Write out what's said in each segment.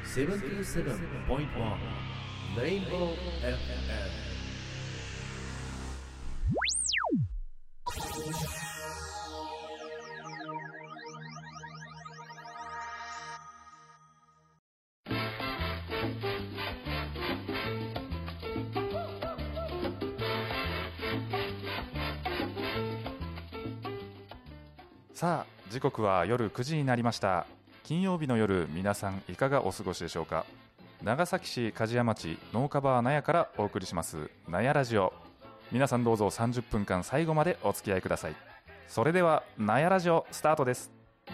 77.1 Rainbow FM。 さあ、時刻は夜9時になりました。金曜日の夜、皆さんいかがお過ごしでしょうか。長崎市梶屋町農家バー納屋からお送りします納屋ラジオ。皆さんどうぞ30分間最後までお付き合いください。それでは納屋ラジオスタートです。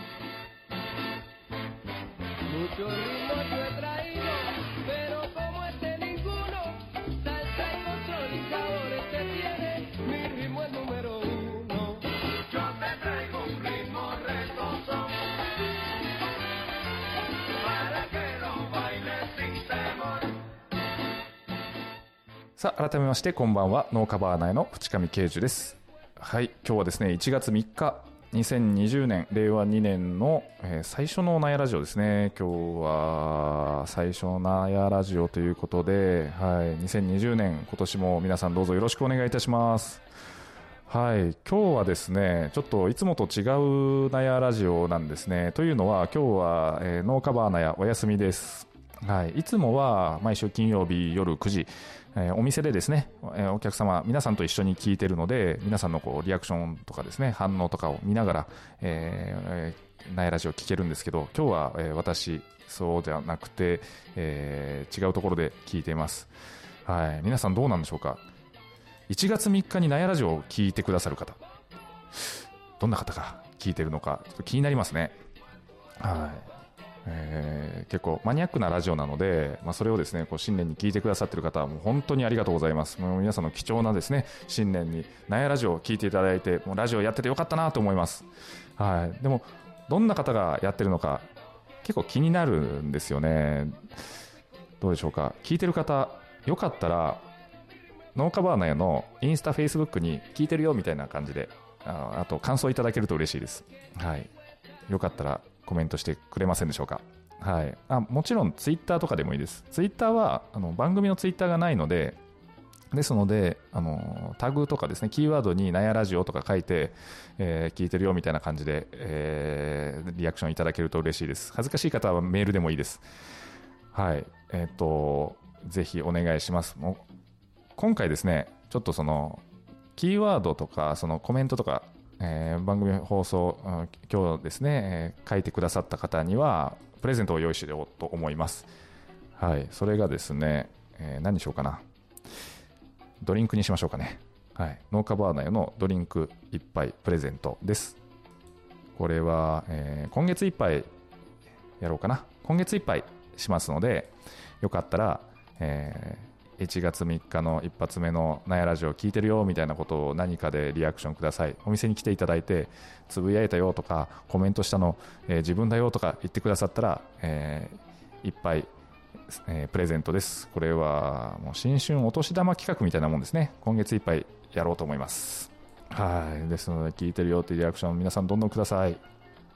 さあ、改めましてこんばんは。農家バー内の淵上圭樹です。はい、今日はですね1月3日2020年令和2年の、最初の納屋ラジオですね。今日は最初の納屋ラジオということで、はい、2020年今年も皆さんどうぞよろしくお願いいたします。はい、今日はですねちょっといつもと違う納屋ラジオなんですね。というのは今日は、農家バー納屋お休みです。はい、いつもは毎週金曜日夜9時、お店でですね、お客様皆さんと一緒に聞いているので、皆さんのこうリアクションとかですね、反応とかを見ながら、納屋ラジオ聞けるんですけど、今日は、私そうではなくて、違うところで聞いています。はい、皆さんどうなんでしょうか。1月3日に納屋ラジオを聞いてくださる方、どんな方が聞いてるのかちょっと気になりますね。はい、結構マニアックなラジオなので、それをですねこう新年に聞いてくださっている方はもう本当にありがとうございます。もう皆さんの貴重なですね新年に納屋ラジオを聞いていただいて、もうラジオやっててよかったなと思います。はい、でもどんな方がやってるのか結構気になるんですよね。どうでしょうか。聞いてる方よかったら農家バー納屋のインスタ、フェイスブックに聞いてるよみたいな感じで、あと感想いただけると嬉しいです。はい、よかったらコメントしてくれませんでしょうか。はい、もちろんツイッターとかでもいいです。ツイッターは番組のツイッターがないので、ですのでタグとかですね、キーワードに納屋ラジオとか書いて、聞いてるよみたいな感じで、リアクションいただけると嬉しいです。恥ずかしい方はメールでもいいです。はい、ぜひお願いします。もう今回ですねちょっとそのキーワードとかそのコメントとか、番組放送今日ですね、書いてくださった方にはプレゼントを用意しようと思います。はい、それがですね、何にしようかな。ドリンクにしましょうかね。はい、農家バー納屋のドリンク1杯プレゼントです。これは、今月いっぱいやろうかな。今月いっぱいしますので、よかったら、1月3日の一発目の納屋ラジオ聞いてるよみたいなことを何かでリアクションください。お店に来ていただいてつぶやいたよとかコメントしたの、自分だよとか言ってくださったら、いっぱい、プレゼントです。これはもう新春お年玉企画みたいなもんですね。今月いっぱいやろうと思います。はい、ですので聞いてるよっていうリアクション皆さんどんどんください。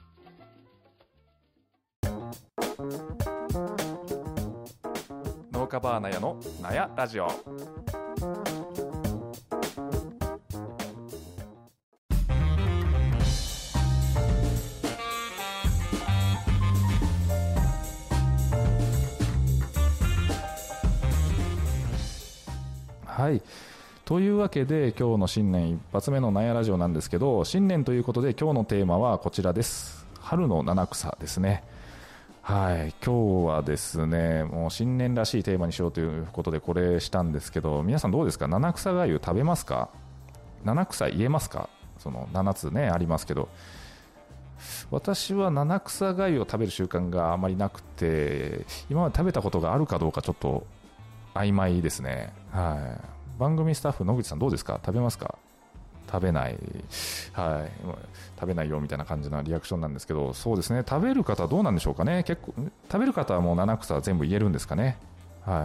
農家バー納屋の納屋ラジオ。はい、というわけで今日の新年一発目の納屋ラジオなんですけど、新年ということで今日のテーマはこちらです。春の七草ですね。はい、今日はですねもう新年らしいテーマにしようということでこれしたんですけど、皆さんどうですか。七草がゆ食べますか。七草言えますか。その7つねありますけど、私は七草がゆを食べる習慣があまりなくて、今まで食べたことがあるかどうかちょっと曖昧ですね。はい、番組スタッフ野口さんどうですか。食べますか。食べない、はい、食べないよみたいな感じのリアクションなんですけど、そうですね、食べる方はどうなんでしょうかね。結構食べる方はもう七草は全部言えるんですかね。はい、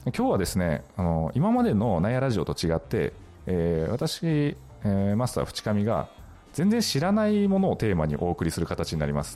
今日はですね今までの納屋ラジオと違って、私、マスター淵上が全然知らないものをテーマにお送りする形になります。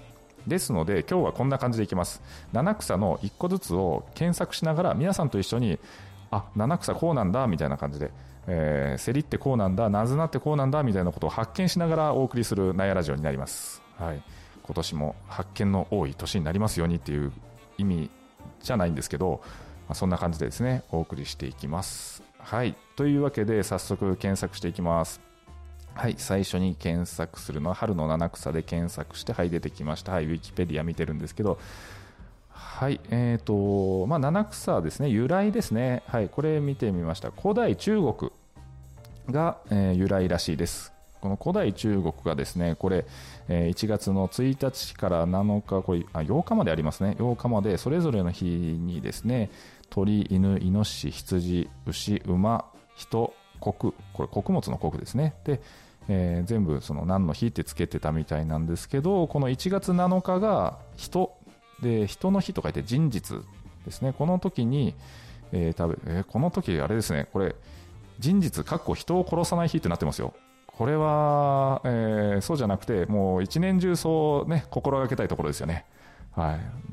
ですので今日はこんな感じでいきます。七草の1個ずつを検索しながら皆さんと一緒に七草こうなんだみたいな感じで、セリってこうなんだ、ナズナってこうなんだみたいなことを発見しながらお送りするナヤラジオになります。はい、今年も発見の多い年になりますようにっていう意味じゃないんですけど、そんな感じでですねお送りしていきます。はい、というわけで早速検索していきます。はい、最初に検索するのは春の七草で検索して、はい、出てきました。はい、ウィキペディア見てるんですけど、はい、七草ですね、由来ですね。はい、これ見てみました。古代中国が、由来らしいです。この古代中国がですね、これ、1月の1日から7日、これ8日までありますね。8日までそれぞれの日にですね、鳥、犬、イノシシ、羊、牛、馬、人、穀、これ穀物の穀ですね。で、全部その何の日ってつけてたみたいなんですけど、この1月7日が人で、人の日と書いて人日ですね。この時に、この時あれですね、これ人日かっこ人を殺さない日ってなってますよ。これは、そうじゃなくてもう一年中そうね心がけたいところですよね。はい、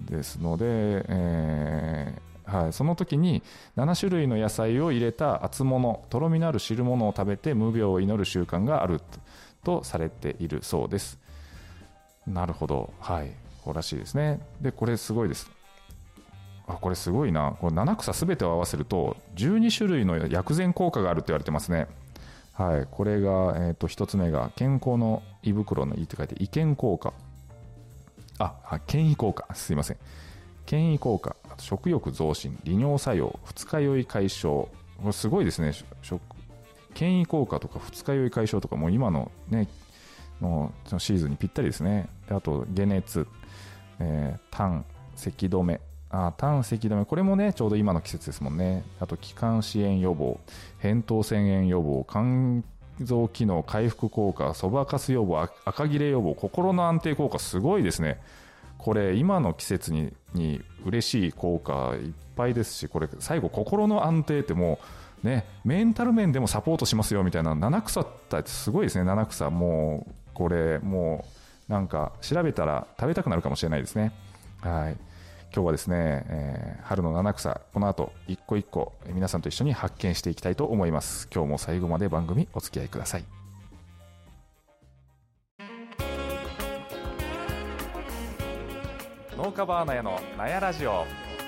ですので、はい、その時に7種類の野菜を入れた厚物、とろみのある汁物を食べて無病を祈る習慣があるとされているそうです。なるほど、はい、こうらしいですね。でこれすごいです。これすごいな。これ7草すべてを合わせると12種類の薬膳効果があるって言われてますね。はい、これが、1つ目が健康の胃袋の胃って書いて胃健効果、健胃効果、すいません、健胃効果、あと食欲増進、利尿作用、二日酔い解消。これすごいですね。健胃効果とか二日酔い解消とかもう今のねのシーズンにぴったりですね。であと解熱、痰、咳止め、痰咳止め、これもねちょうど今の季節ですもんね。あと気管支炎予防、扁桃腺炎予防、肝臓機能回復効果、そばかす予防、赤切れ予防、心の安定効果、すごいですね。これ今の季節に嬉しい効果いっぱいですし、これ最後心の安定ってもうねメンタル面でもサポートしますよみたいな。七草ってすごいですね。七草もうこれもうなんか調べたら食べたくなるかもしれないですね。はい、今日はですね、春の七草、この後一個一個皆さんと一緒に発見していきたいと思います。今日も最後まで番組お付き合いください。農家バーナヤのナヤラジオ。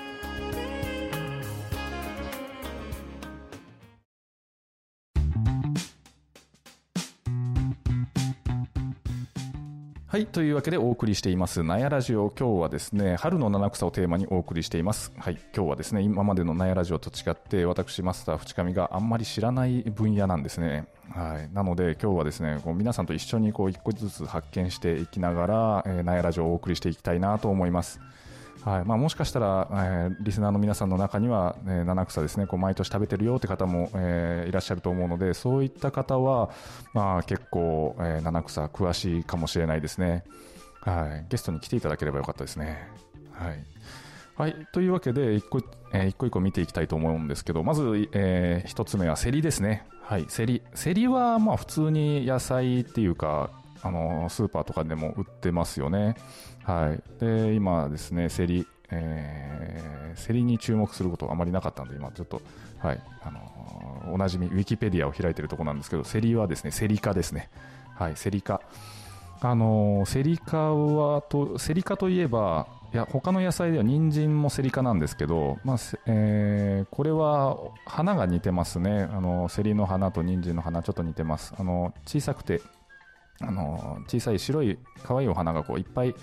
はい、というわけでお送りしていますナヤラジオ。今日はですね春の七草をテーマにお送りしています。はい、今日はですね今までのナヤラジオと違って私マスター淵上があんまり知らない分野なんですね。はい、なので今日はですね皆さんと一緒に一個ずつ発見していきながら、ナヤラジオをお送りしていきたいなと思います。はい、もしかしたら、リスナーの皆さんの中には、七草ですね毎年食べてるよって方も、いらっしゃると思うので、そういった方は、結構、七草詳しいかもしれないですね。はい、ゲストに来ていただければよかったですね。はい、はい、というわけで一個一個見ていきたいと思うんですけど、まず、一つ目はセリですね。はい、セリは普通に野菜っていうかスーパーとかでも売ってますよね。はい、で今ですねセリに注目することがあまりなかったので今ちょっと、はい、おなじみウィキペディアを開いているところなんですけど、セリはですねセリ科ですね。はい、セリ科、セリ科といえば他の野菜では人参もセリ科なんですけど、これは花が似てますね。セリの花と人参の花ちょっと似てます。小さくて小さい白い可愛いお花がいっぱい、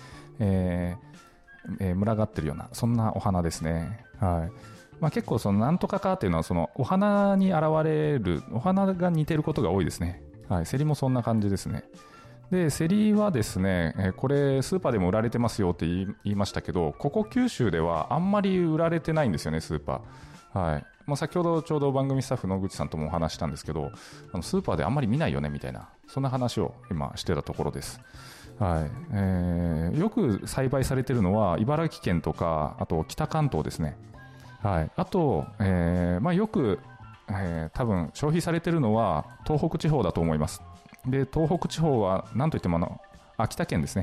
群がってるようなそんなお花ですね。はい、結構そのなんとかかっていうのはそのお花に現れるお花が似てることが多いですね。はい、セリもそんな感じですね。でセリはですね、これスーパーでも売られてますよって言いましたけど、ここ九州ではあんまり売られてないんですよね、スーパー。はい、先ほどちょうど番組スタッフ野口さんともお話したんですけど、スーパーであんまり見ないよねみたいな、そんな話を今してたところです。はい、よく栽培されているのは茨城県とか、あと北関東ですね。はい、あと、よく、多分消費されているのは東北地方だと思います。で東北地方は何といっても秋田県ですね。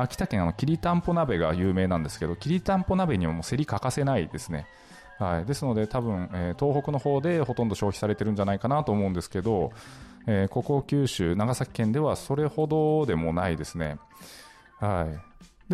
秋田県きりたんぽ鍋が有名なんですけど、きりたんぽ鍋にはもうセリ欠かせないですね。はい、ですので多分、東北の方でほとんど消費されてるんじゃないかなと思うんですけど、ここ九州長崎県ではそれほどでもないですね。はい、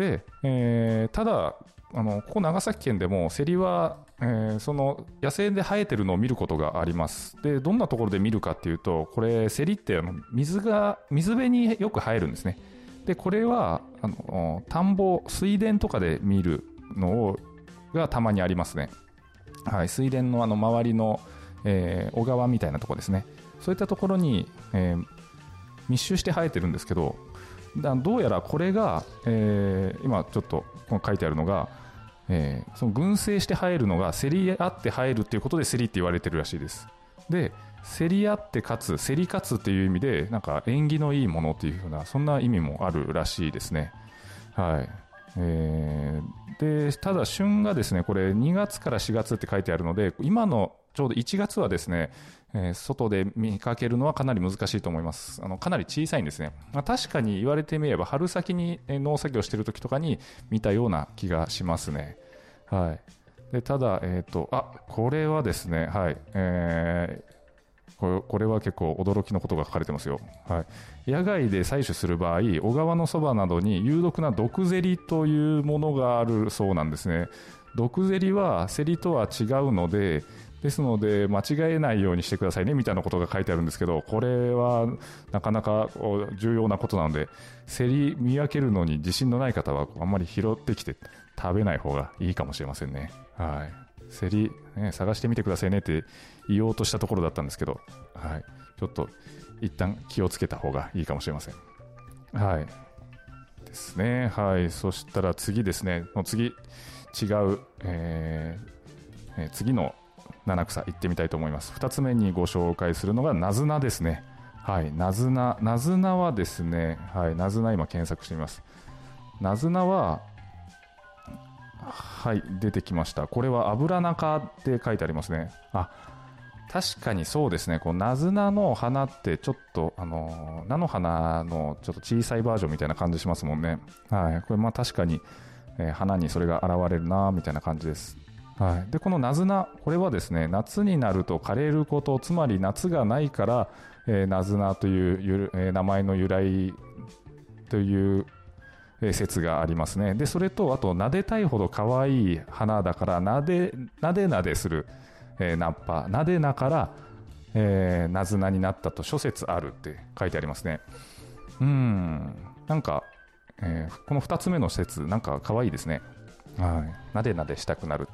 で、ただここ長崎県でもセリは、その野生で生えてるのを見ることがあります。でどんなところで見るかっていうと、これセリって水辺によく生えるんですね。でこれは田んぼ水田とかで見るのがたまにありますね。はい、水田の周りの、小川みたいなところですね。そういったところに、密集して生えてるんですけど、どうやらこれが、今ちょっと書いてあるのが、その群生して生えるのが競り合って生えるということで競りって言われてるらしいです。で競り合ってかつ競り勝つっていう意味でなんか縁起のいいものっていう風なそんな意味もあるらしいですね。はい。でただ旬がですね、これ2月から4月って書いてあるので、今のちょうど1月はですね、外で見かけるのはかなり難しいと思います。かなり小さいんですね。確かに言われてみれば春先に農作業してる時とかに見たような気がしますね。はい。でただこれはですね、はい、これは結構驚きのことが書かれてますよ。はい、野外で採取する場合、小川のそばなどに有毒な毒ゼリというものがあるそうなんですね。毒ゼリはセリとは違うので、ですので間違えないようにしてくださいねみたいなことが書いてあるんですけど、これはなかなか重要なことなので、セリ見分けるのに自信のない方はあんまり拾ってきて食べない方がいいかもしれませんね。はい、セリ、探してみてくださいねって言おうとしたところだったんですけど、はい、ちょっと一旦気をつけた方がいいかもしれません。はいですね。はい、そしたら次ですね、次違う、次の七草行ってみたいと思います。2つ目にご紹介するのがナズナですね。はい、ナズナはですね、はい、ナズナ今検索してみます。ナズナははい、出てきました。これはアブラナ科って書いてありますね。確かにそうですね。こうナズナの花ってちょっと菜の花のちょっと小さいバージョンみたいな感じしますもんね。はい、これ確かに、花にそれが現れるなみたいな感じです。はい、でこのナズナ、これはですね、夏になると枯れること、つまり夏がないから、ナズナという名前の由来という説がありますね。でそれとあと撫でたいほど可愛い花だからなでする、ナッパなでなから、ナズナになったと諸説あるって書いてありますね。なんか、この2つ目の説なんか可愛いですね。はい、なでなでしたくなるって、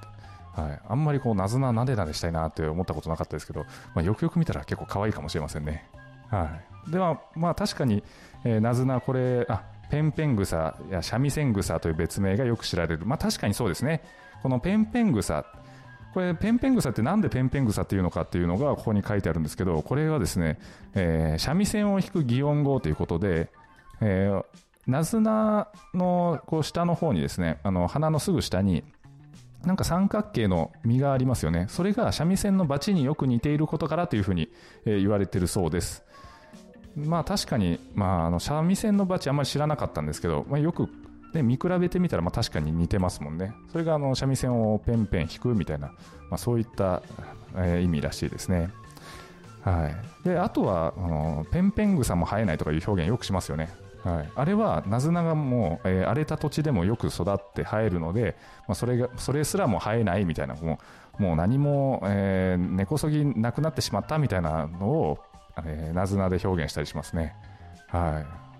はい、あんまりこうナズナなでなでしたいなって思ったことなかったですけど、よくよく見たら結構可愛いかもしれませんね。はい、では確かに、ナズナこれペンペングサや三味線草という別名がよく知られる。確かにそうですね。このペンペングサ、これペンペングサってなんでペンペングサっていうのかっていうのがここに書いてあるんですけど、これはですね、三味線を弾く擬音語ということで、ナズナのこう下の方にですね、花のすぐ下になんか三角形の実がありますよね。それが三味線のバチによく似ていることからというふうに、言われているそうです。確かに、三味線のバチあんまり知らなかったんですけど、よく、見比べてみたら確かに似てますもんね。それが三味線をペンペン弾くみたいな、そういった、意味らしいですね。はい、であとはペンペン草も生えないとかいう表現よくしますよね。はい、あれはナズナがもう、荒れた土地でもよく育って生えるので、それすらも生えないみたいな、もう何も、根こそぎなくなってしまったみたいなのをナズナで表現したりしますね。はい、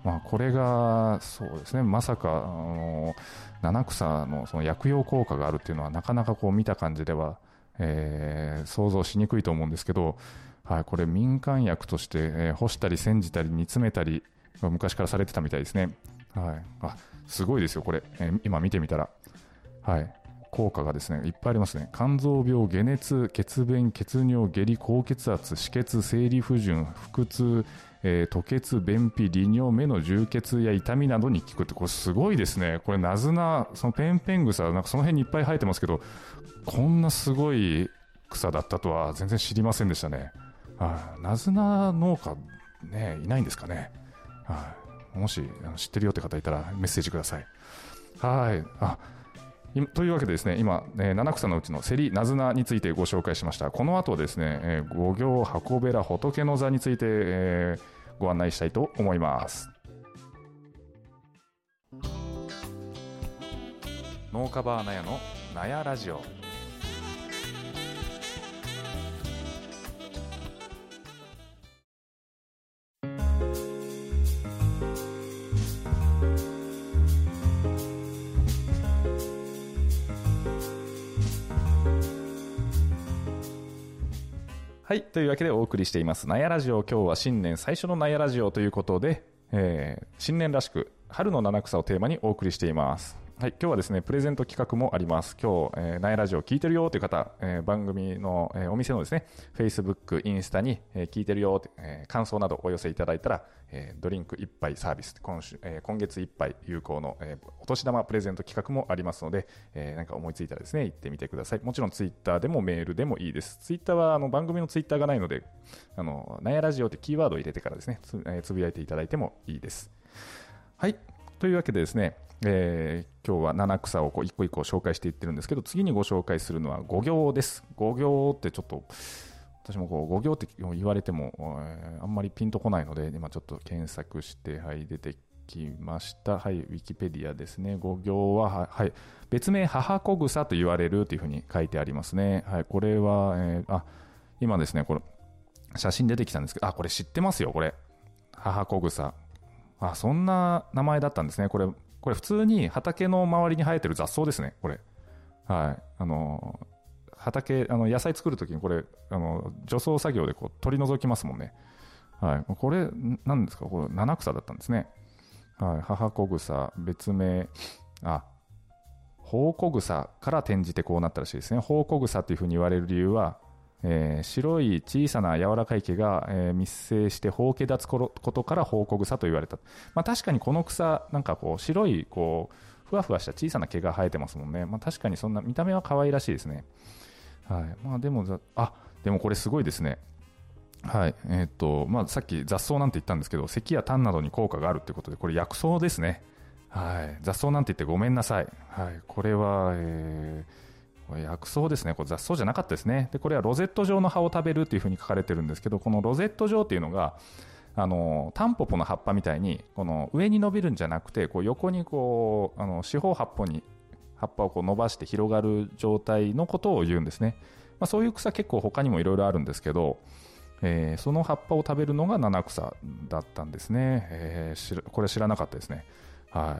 これがそうですね、まさか七草のその薬用効果があるっていうのはなかなかこう見た感じでは、想像しにくいと思うんですけど、はい、これ民間薬として、干したり煎じたり煮詰めたり昔からされてたみたいですね。はい、すごいですよこれ、今見てみたら、はい、効果がですねいっぱいありますね。肝臓病、解熱、血便、血尿、下痢、高血圧、止血、生理不順、腹痛、吐血、便秘、利尿、目の充血や痛みなどに効くって、これすごいですね。これナズナ、そのペンペン草なんかその辺にいっぱい生えてますけど、こんなすごい草だったとは全然知りませんでしたね。ナズナ農家ねいないんですかね。 もし知ってるよって方いたらメッセージください。というわけでですね、今、七草のうちのセリナズナについてご紹介しました。この後ですね、五行箱べら仏の座について、ご案内したいと思います。農家バーナヤのナヤラジオ。はい、というわけでお送りしていますナヤラジオ。今日は新年最初のナヤラジオということで、新年らしく春の七草をテーマにお送りしています。はい、今日はですねプレゼント企画もあります。今日、ナヤラジオ聞いてるよという方、番組の、お店のですね Facebook、インスタに、聞いてるよって、感想などお寄せいただいたら、ドリンク1杯サービス、今月いっぱい有効の、お年玉プレゼント企画もありますので、なんか思いついたらですね行ってみてください。もちろんツイッターでもメールでもいいです。ツイッターは番組のツイッターがないので、ナヤラジオってキーワードを入れてからですね つぶやいていただいてもいいです。はい、というわけでですね、今日は七草を一個一個紹介していってるんですけど、次にご紹介するのは五行です。五行ってちょっと私も五行って言われても、あんまりピンとこないので今ちょっと検索して、はい、出てきました。はい、ウィキペディアですね。五行は、はい、別名母子草と言われるというふうに書いてありますね。はい、これは、今ですねこれ写真出てきたんですけど、これ知ってますよ。これ母子草、そんな名前だったんですね。これ普通に畑の周りに生えてる雑草ですね。これ、はい、畑野菜作るときにこれ除草作業で取り除きますもんね。はい、これ何ですか。これ七草だったんですね。はい、母子草、別名宝子草から転じてこうなったらしいですね。宝子草というふうに言われる理由は、白い小さな柔らかい毛が、密生してほうけ立つことから宝子草と言われた。確かにこの草なんか白いふわふわした小さな毛が生えてますもんね。確かにそんな見た目は可愛らしいですね。はい、でもこれすごいですね。はい、さっき雑草なんて言ったんですけど、咳や痰などに効果があるということで、これ薬草ですね。はい、雑草なんて言ってごめんなさい。はい、これは、薬草ですね。これ雑草じゃなかったですね。でこれはロゼット状の葉を食べるというふうに書かれてるんですけど、このロゼット状っていうのがタンポポの葉っぱみたいにこの上に伸びるんじゃなくて、横に四方八方に葉っぱを伸ばして広がる状態のことを言うんですね。そういう草結構他にもいろいろあるんですけど、その葉っぱを食べるのが七草だったんですね。これ知らなかったですね。はい、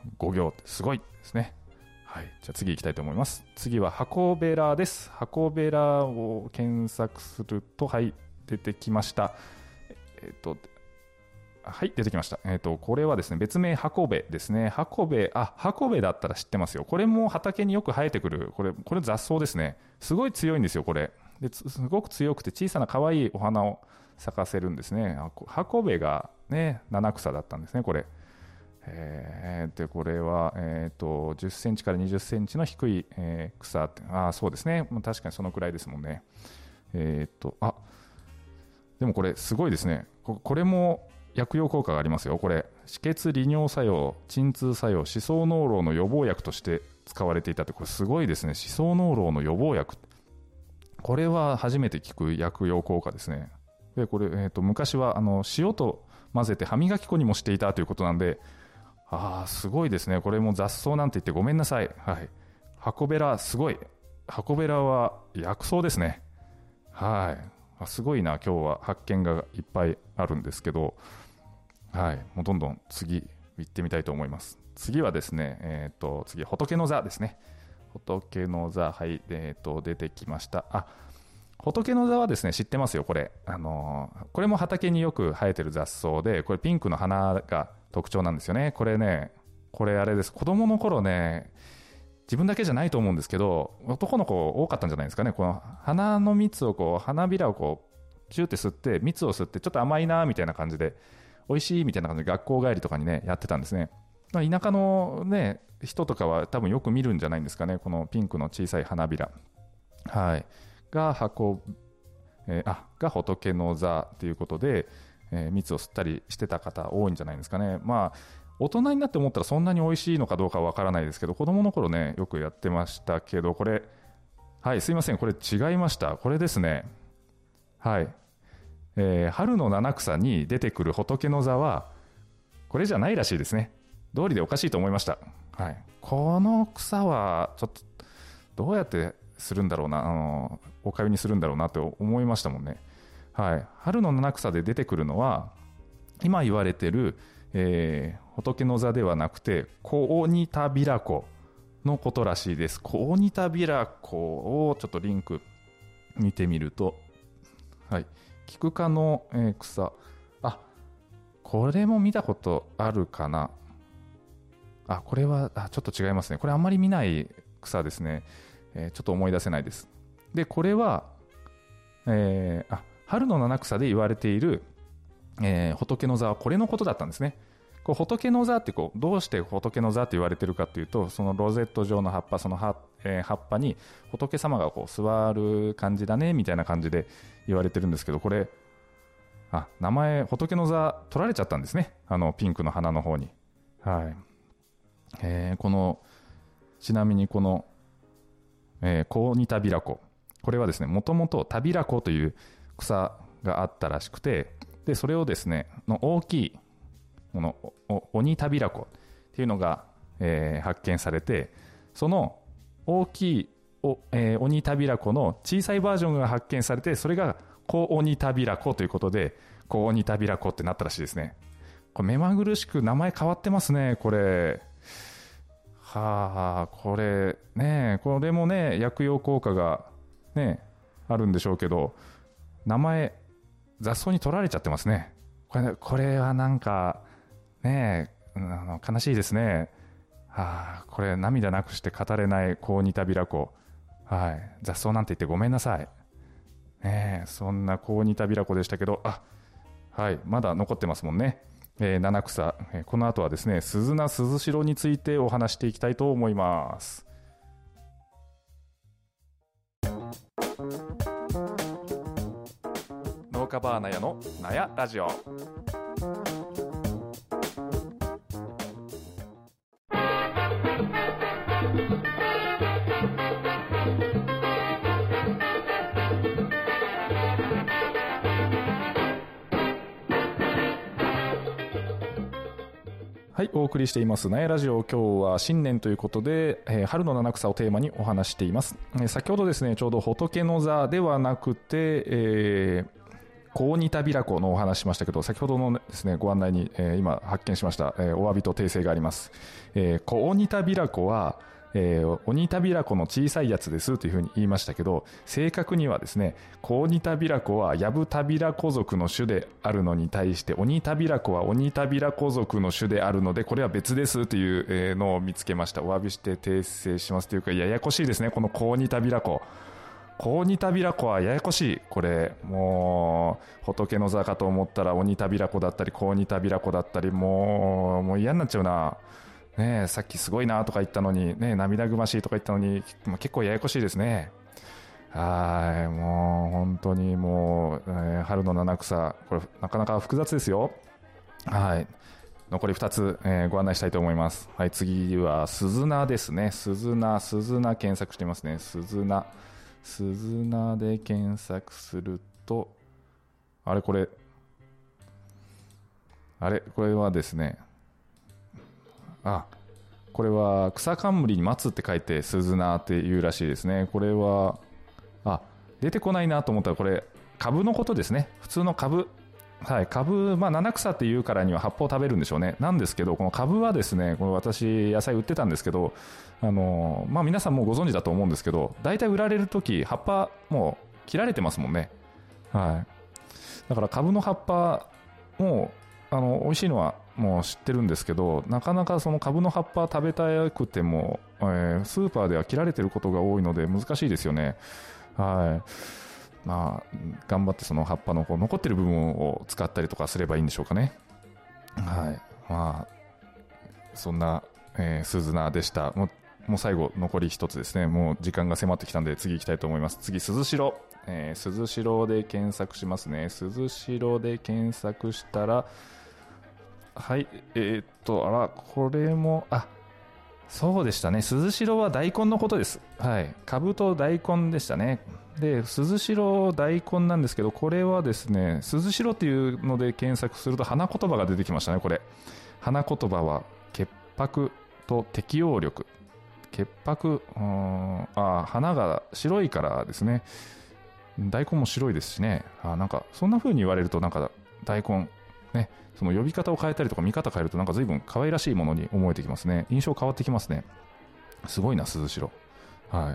五行ってすごいですね。はい、じゃあ次行きたいと思います。次は箱べらです。箱べらを検索すると、はい、出てきました。はい、出てきました。これはですね、別名箱べですね。箱べだったら知ってますよ。これも畑によく生えてくる、これ雑草ですね。すごい強いんですよ、これ。すごく強くて小さな可愛いお花を咲かせるんですね。箱べがね、七草だったんですね、これ。でこれは、10センチから20センチの低い、草って、そうですね。確かにそのくらいですもんね。でもこれすごいですね。これも薬用効果がありますよ。これ止血利尿作用、鎮痛作用、歯槽膿漏の予防薬として使われていたって、これすごいですね。歯槽膿漏の予防薬、これは初めて聞く薬用効果ですね。でこれ、昔は塩と混ぜて歯磨き粉にもしていたということなんで、すごいですね。これも雑草なんて言ってごめんなさい。はい、箱べらすごい。箱べらは薬草ですね。はい、すごいな。今日は発見がいっぱいあるんですけど、はい、もうどんどん次行ってみたいと思います。次はですね、次仏の座ですね。仏の座、はい、出てきました。仏の座はですね、知ってますよ。これこれも畑によく生えてる雑草で、これピンクの花が特徴なんですよね。これあれです。子供の頃ね、自分だけじゃないと思うんですけど、男の子多かったんじゃないですかね。この花の蜜を花びらをチューって吸って蜜を吸ってちょっと甘いなみたいな感じで美味しいみたいな感じで学校帰りとかにねやってたんですね。田舎のね人とかは多分よく見るんじゃないんですかね。このピンクの小さい花びら、はい、が仏の座ということで、 蜜を吸ったりしてた方多いんじゃないですかね。まあ大人になって思ったらそんなに美味しいのかどうかはわからないですけど、子供の頃ねよくやってましたけど、これはいすいません、これ違いました。これですね、はい、春の七草に出てくる仏の座はこれじゃないらしいですね。道理でおかしいと思いました。はい、この草はちょっとどうやってするんだろうな、おかゆにするんだろうなと思いましたもんね。はい、春の七草で出てくるのは今言われてる、仏の座ではなくてコオニタビラコのことらしいです。コオニタビラコをちょっとリンク見てみると、はい、キク科の、草、これも見たことあるかな。これはちょっと違いますね。これあんまり見ない草ですね。ちょっと思い出せないです。でこれは、春の七草で言われている、仏の座はこれのことだったんですね。こう仏の座ってどうして仏の座って言われてるかというと、そのロゼット状の葉っぱ、その葉っぱに仏様が座る感じだねみたいな感じで言われてるんですけど、これ名前仏の座取られちゃったんですね、ピンクの花の方に。はい、ちなみにこのコオニタビラコ、これはですねもともとタビラコという草があったらしくて、でそれをですねの大きいものオニタビラコっていうのが、発見されて、その大きいオニタビラコの小さいバージョンが発見されて、それがコオニタビラコということでコオニタビラコってなったらしいですね。これ目まぐるしく名前変わってますね。これこれね、これもね薬用効果がねあるんでしょうけど、名前雑草に取られちゃってますね。これはなんかね悲しいですね。これ涙なくして語れないコオニタビラコ、雑草なんて言ってごめんなさい。そんなコオニタビラコでしたけど、まだ残ってますもんね。七草、この後はですね鈴名鈴代についてお話していきたいと思います。農家バーナヤのナヤラジオ。はい、お送りしていますナヤラジオ。今日は新年ということで、春の七草をテーマにお話しています。先ほどですねちょうど仏の座ではなくて、コオニタビラコのお話しましたけど、先ほどのですねご案内に、今発見しました、お詫びと訂正があります。コオニタビラコはオニタビラコの小さいやつですというふうに言いましたけど、正確にはですねコオニタビラコはヤブタビラコ属の種であるのに対して、オニタビラコはオニタビラコ属の種であるのでこれは別ですというのを見つけました。お詫びして訂正しますというか、ややこしいですねこのコオニタビラコ。コオニタビラコはややこしい。これもう仏の座かと思ったらオニタビラコだったりコオニタビラコだったり、もう嫌になっちゃうな。さっきすごいなとか言ったのに、涙ぐましいとか言ったのに、結構ややこしいですね。もう本当にもう、春の七草、これなかなか複雑ですよ。残り2つ、ご案内したいと思います。次は鈴名ですね。鈴名検索してますね。鈴名で検索すると、これはですね、これは草冠に松って書いて鈴名っていうらしいですね。これは出てこないなと思ったら、これ株のことですね。普通の株、株、七草っていうからには葉っぱを食べるんでしょうね。なんですけど、この株はですね、これ私野菜売ってたんですけど、皆さんもご存知だと思うんですけど、大体売られるとき葉っぱもう切られてますもんね。だから株の葉っぱも美味しいのはもう知ってるんですけど、なかなかその株の葉っぱ食べたくても、スーパーでは切られてることが多いので難しいですよね。頑張ってその葉っぱの残ってる部分を使ったりとかすればいいんでしょうかね。そんな、鈴名でした。ももう最後残り一つですね。もう時間が迫ってきたんで次行きたいと思います。次、鈴代、鈴代で検索しますね。鈴代で検索したら、はい、これも、そうでしたね。鈴代は大根のことです。はい、株と大根でしたね。で、鈴代大根なんですけど、これはですね、鈴代っていうので検索すると花言葉が出てきましたね。これ花言葉は潔白と適応力。潔白、花が白いからですね。大根も白いですしね。なんかそんな風に言われると、なんか大根ね、その呼び方を変えたりとか見方変えると、なんか随分可愛らしいものに思えてきますね。印象変わってきますね。すごいな、鈴代。はい。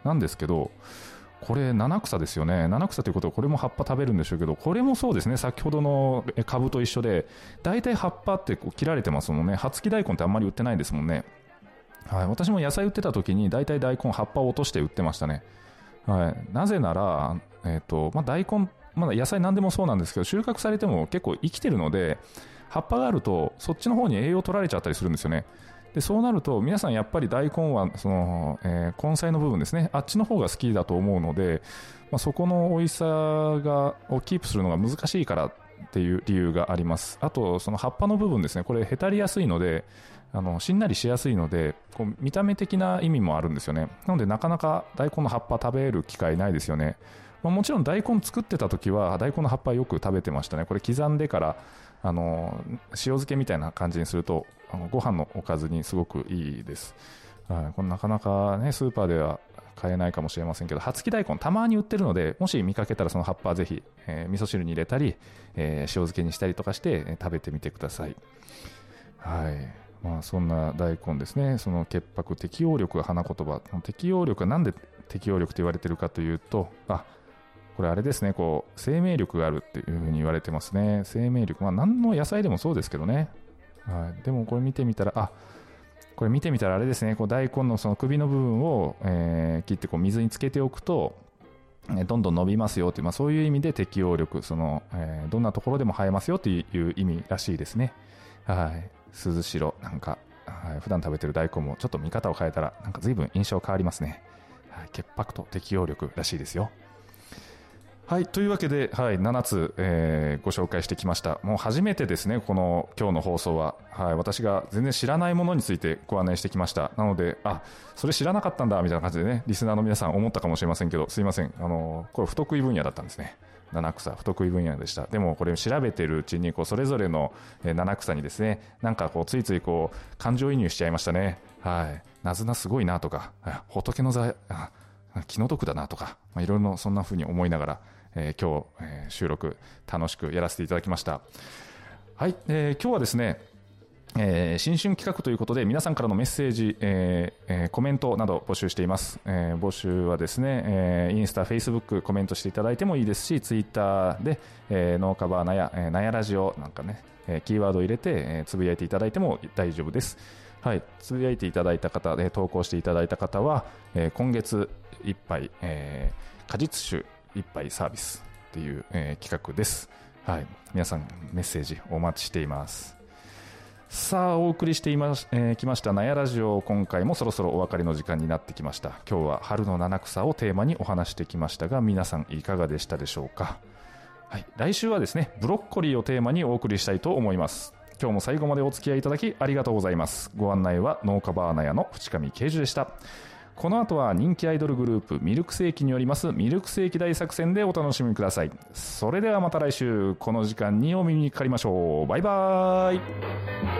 なんですけど、これ七草ですよね。七草ということはこれも葉っぱ食べるんでしょうけど、これもそうですね。先ほどの株と一緒で、大体葉っぱってこう切られてますもんね。葉付き大根ってあんまり売ってないですもんね。はい、私も野菜売ってた時に大体大根葉っぱを落として売ってましたね。はい、なぜなら、大根、まだ野菜何でもそうなんですけど、収穫されても結構生きてるので、葉っぱがあるとそっちの方に栄養取られちゃったりするんですよね。でそうなると皆さんやっぱり大根はその、根菜の部分ですね、あっちの方が好きだと思うので、そこの美味しさをキープするのが難しいからっていう理由があります。あとその葉っぱの部分ですね、これへたりやすいので、しんなりしやすいので、こう見た目的な意味もあるんですよね。なのでなかなか大根の葉っぱ食べる機会ないですよね。もちろん大根作ってた時は大根の葉っぱよく食べてましたね。これ刻んでから塩漬けみたいな感じにするとご飯のおかずにすごくいいです。これなかなかねスーパーでは買えないかもしれませんけど、葉付き大根たまに売ってるので、もし見かけたらその葉っぱはぜひ、味噌汁に入れたり、塩漬けにしたりとかして食べてみてください。はい。そんな大根ですね。その潔白適応力が花言葉。適応力はなんで適応力と言われているかというと、これあれですね、こう生命力があるっていうふうに言われてますね。生命力、何の野菜でもそうですけどね。でもこれ見てみたらあれですね、こう大根のその首の部分を、切ってこう水につけておくと、どんどん伸びますよっていう、そういう意味で適応力、その、どんなところでも生えますよっていう意味らしいですね。はい。鈴代なんか、普段食べてる大根もちょっと見方を変えたらなんか随分印象変わりますね。潔白と適応力らしいですよ。はい、というわけで、7つ、ご紹介してきました。もう初めてですね、今日の放送は、私が全然知らないものについてご案内してきました。なので、それ知らなかったんだみたいな感じでね、リスナーの皆さん思ったかもしれませんけど、すいません。これ不得意分野だったんですね。七草不得意分野でした。でもこれを調べてるうちにそれぞれの七草にですね、なんかついつい感情移入しちゃいましたね。なずなすごいなとか、仏の座気の毒だなとか、いろいろそんな風に思いながら、今日、収録楽しくやらせていただきました。はい、今日はですね、新春企画ということで皆さんからのメッセージ、コメントなど募集しています。募集はですね、インスタ、フェイスブックコメントしていただいてもいいですし、ツイッターで、ノーカバーナや、ナヤラジオなんかね、キーワードを入れて、つぶやいていただいても大丈夫です。はい、つぶやいていただいた方、投稿していただいた方は、今月いっぱい、果実酒一杯サービスという、企画です。はい、皆さんメッセージお待ちしています。さあお送りしてきましたナヤラジオ、今回もそろそろお別れの時間になってきました。今日は春の七草をテーマにお話してきましたが、皆さんいかがでしたでしょうか。はい、来週はですねブロッコリーをテーマにお送りしたいと思います。今日も最後までお付き合いいただきありがとうございます。ご案内は農家バーナヤの淵上啓樹でした。この後は人気アイドルグループミルクセーキによりますミルクセーキ大作戦でお楽しみください。それではまた来週この時間にお耳にかかりましょう。バイバーイ。